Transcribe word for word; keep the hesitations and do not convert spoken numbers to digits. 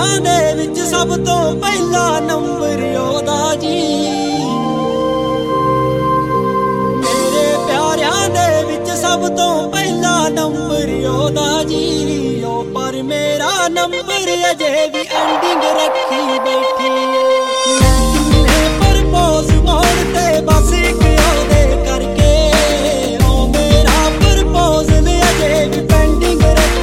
प्यारियां दे विच सब तो पहला नंबर ओदा जी। मेरे प्यारियां दे विच सब तो पहला नंबर ओदा जी। ओ पर मेरा नंबर अजे भी एंडिंग रखी बैठी है।